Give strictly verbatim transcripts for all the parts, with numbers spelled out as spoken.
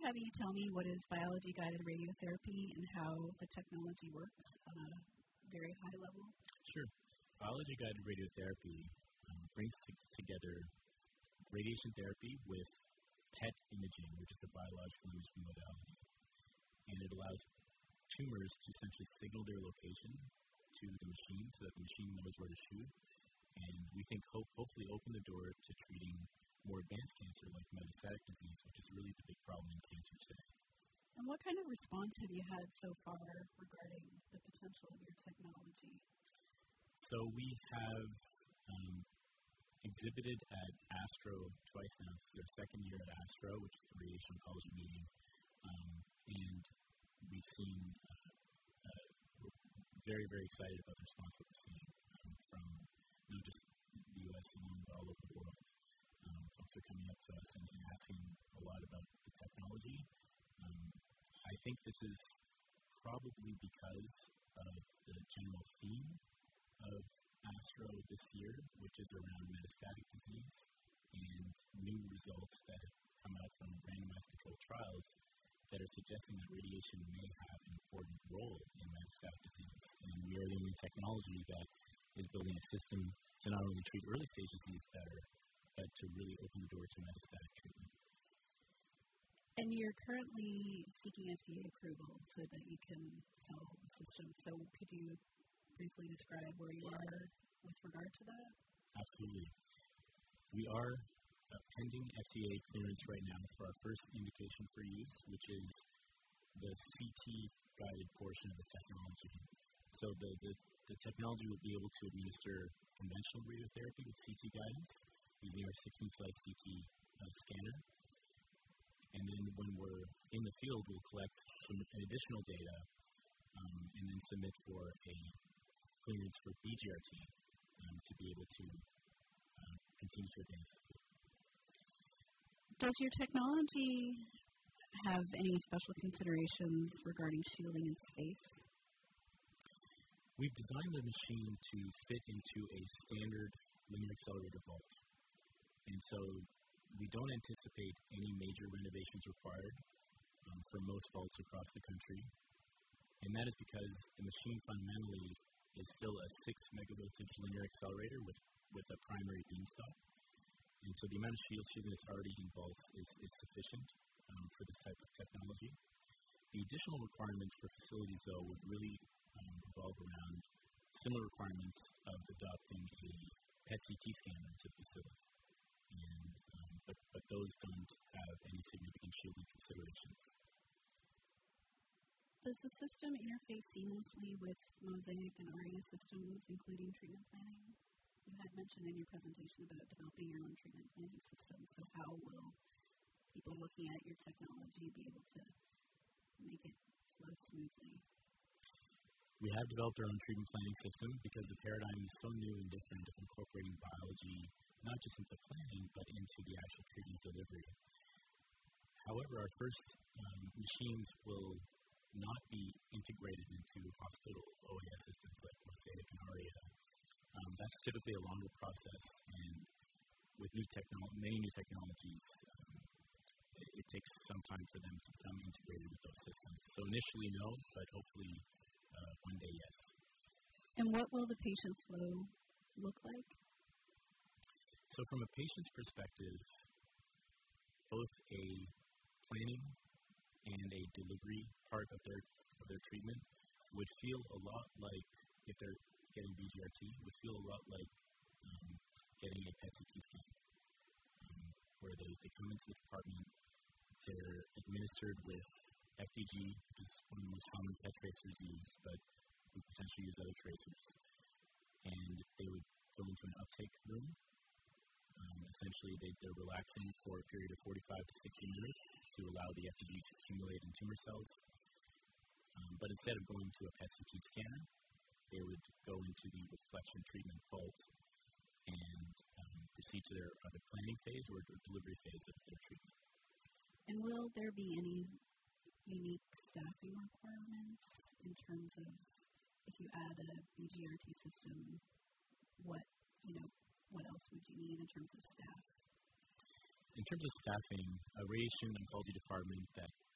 have you tell me what is biology-guided radiotherapy and how the technology works on a very high level? Sure. Biology-guided radiotherapy um, brings t- together radiation therapy with P E T imaging, which is a biological imaging modality. And it allows tumors to essentially signal their location to the machine so that the machine knows where to shoot. And we think hope, hopefully open the door to treating more advanced cancer like metastatic disease, which is really the big problem in cancer today. And what kind of response have you had so far regarding the potential of your technology? So we have um, exhibited at ASTRO twice now. This is our second year at ASTRO, which is the Radiation Oncology meeting. Um, and we've seen, uh, uh, we're very, very excited about the response that we're seeing um, from not just the U S alone, but all over the world. Um, folks are coming up to us and, and asking a lot about the technology. Um, I think this is probably because of the general theme of ASTRO this year, which is around metastatic disease and new results that have come out from randomized controlled trials that are suggesting that radiation may have an important role in metastatic disease. And we are the only technology that is building a system to not only treat early-stage disease better, but to really open the door to metastatic treatment. And you're currently seeking F D A approval so that you can sell the system. So could you briefly describe where you are with regard to that? Absolutely. We are uh, pending F D A clearance right now for our first indication for use, which is the C T-guided portion of the technology. So the, the, the technology will be able to administer conventional radiotherapy with C T guidance using our sixteen slice C T uh, scanner. And then when we're in the field, we'll collect some additional data um, and then submit for a clearance for B G R T um, to be able to uh, continue to advance the field. Does your technology have any special considerations regarding shielding in space? We've designed the machine to fit into a standard linear accelerator vault. And so we don't anticipate any major renovations required um, for most vaults across the country. And that is because the machine fundamentally is still a six megavoltage linear accelerator with, with a primary beam stop. And so the amount of shield shielding that's already in vaults is, is sufficient um, for this type of technology. The additional requirements for facilities, though, would really um, revolve around similar requirements of adopting a P E T C T scanner to the facility. And, um, but, but those don't have any significant shielding considerations. Does the system interface seamlessly with Mosaic and ARIA systems, including treatment planning? You had mentioned in your presentation about developing your own treatment planning system. So how will people looking at your technology be able to make it flow smoothly? We have developed our own treatment planning system because the paradigm is so new and different of incorporating biology, not just into planning, but into the actual treatment delivery. However, our first um, machines will not be integrated into hospital O A S systems like Mosaic and ARIA. Um, that's typically a longer process, and with new technolo- many new technologies, um, it, it takes some time for them to become integrated with those systems. So initially, no, but hopefully uh, one day, yes. And what will the patient flow look like? So from a patient's perspective, both a planning and a delivery part of their of their treatment would feel a lot like, if they're getting B G R T, would feel a lot like um, getting a P E T C T scan, um, where they, they come into the department, they're administered with F D G, which is one of the most common P E T tracers used, but we potentially use other tracers, and they would go into an uptake room. Um, essentially, they, they're relaxing for a period of forty-five to sixty minutes to allow the F D G to accumulate in tumor cells. Um, but instead of going to a P E T C T scanner, they would go into the reflection treatment vault and um, proceed to their other planning phase or delivery phase of their treatment. And will there be any unique staffing requirements in terms of if you add a B G R T system, what, you know, what else would you need in terms of staff? In terms of staffing, a radiation oncology department that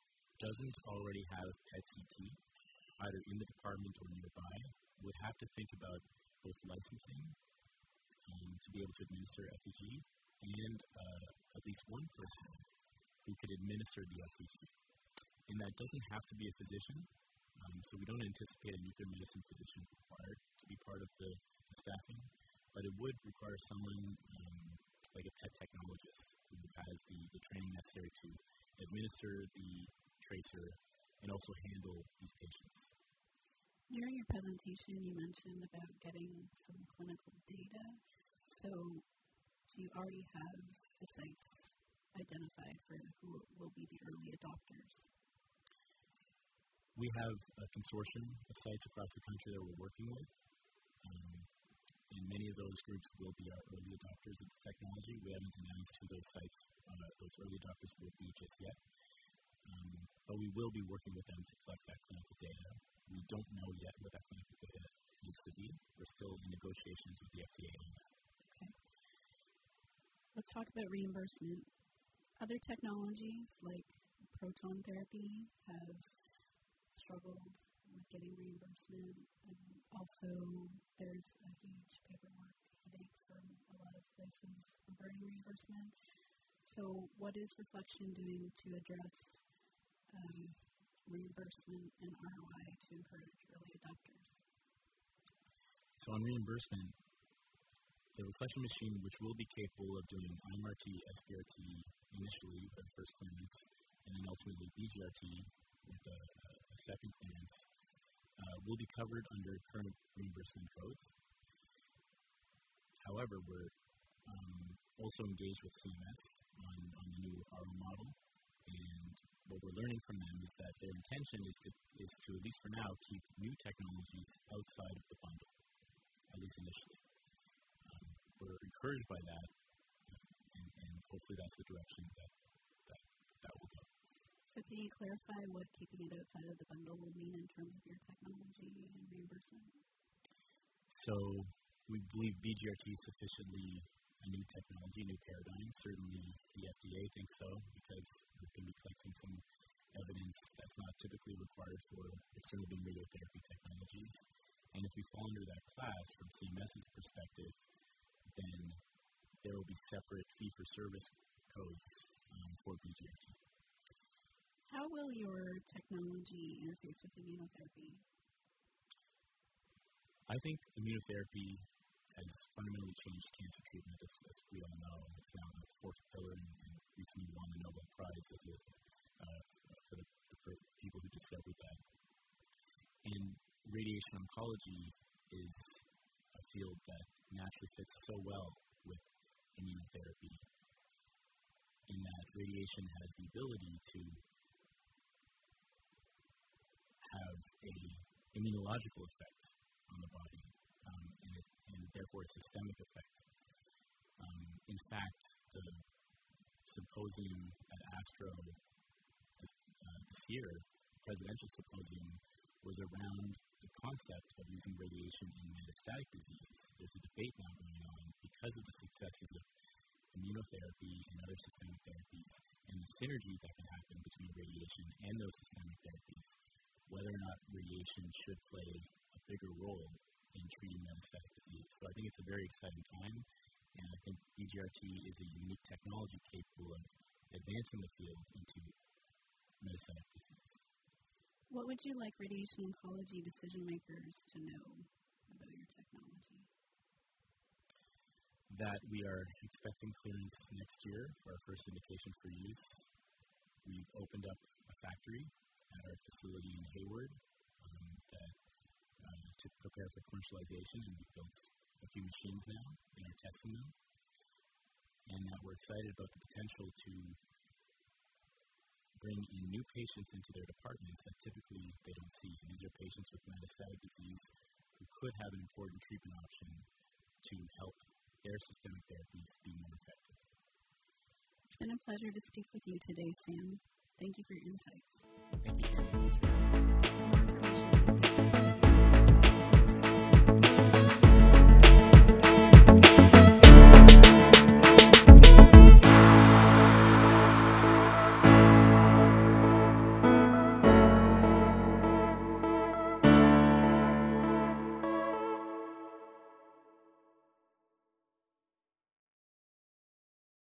doesn't already have P E T C T, either in the department or nearby, would have to think about both licensing um, to be able to administer F T G and uh, at least one person who could administer the F T G. And that doesn't have to be a physician, um, so we don't anticipate a nuclear medicine physician required to be part of the, the staffing, but it would require someone um, like a P E T technologist who has the, the training necessary to administer the tracer and also handle these patients. During your presentation, you mentioned about getting some clinical data. So do you already have the sites identified for who will be the early adopters? We have a consortium of sites across the country that we're working with. Um, and many of those groups will be our early adopters of the technology. We haven't announced who those sites, uh, those early adopters will be just yet. Um, but we will be working with them to collect that clinical data. We don't know yet what that clinical data needs to be. We're still in negotiations with the F D A on that. Okay. Let's talk about reimbursement. Other technologies like proton therapy have struggled with getting reimbursement. And also, there's a huge paperwork headache from a lot of places regarding reimbursement. So what is Reflection doing to address um, reimbursement and R O I to encourage early adopters? So on reimbursement, the Reflection machine, which will be capable of doing I M R T, S B R T initially with the first clearance, and then ultimately B G R T with a, a second clearance, uh, will be covered under current reimbursement codes. However, we're um, also engaged with C M S on, on the new R O model, and what we're learning from them is that their intention is to, is to at least for now, keep new technologies outside of the bundle, at least initially. Um, we're encouraged by that, and, and hopefully that's the direction that, that that will go. So can you clarify what keeping it outside of the bundle will mean in terms of your technology and reimbursement? So we believe B G R T is sufficiently a new technology, a new paradigm. Certainly the F D A thinks so, because we're going to be collecting some evidence that's not typically required for external beam radiotherapy technologies. And if we fall under that class from CMS's perspective, then there will be separate fee-for-service codes um, for B G R T. How will your technology interface with immunotherapy? I think immunotherapy has fundamentally changed cancer treatment, as, as we all know. It's now the fourth pillar, and, and recently won the Nobel Prize as a, uh, for the, the people who discovered that. And radiation oncology is a field that naturally fits so well with immunotherapy, in that radiation has the ability to have a immunological effect on the body, um, and, it, and therefore a systemic effect. Um, in fact, the symposium at ASTRO this, uh, this year, the presidential symposium, was around the concept of using radiation in metastatic disease. There's a debate now going on because of the successes of immunotherapy and other systemic therapies, and the synergy that can happen between radiation and those systemic therapies, whether or not radiation should play a bigger role in treating metastatic disease. So I think it's a very exciting time, and I think B G R T is a unique technology capable of advancing the field into metastatic disease. What would you like radiation oncology decision makers to know about your technology? That we are expecting clearance next year for our first indication for use. We've opened up a factory at our facility in Hayward um, that, uh, to prepare for commercialization, and we've built a few machines now and are testing them. And that we're excited about the potential to bring in new patients into their departments that typically they don't see. And these are patients with metastatic disease who could have an important treatment option to help their systemic therapies be more effective. It's been a pleasure to speak with you today, Sam. Thank you for your insights. Thank you.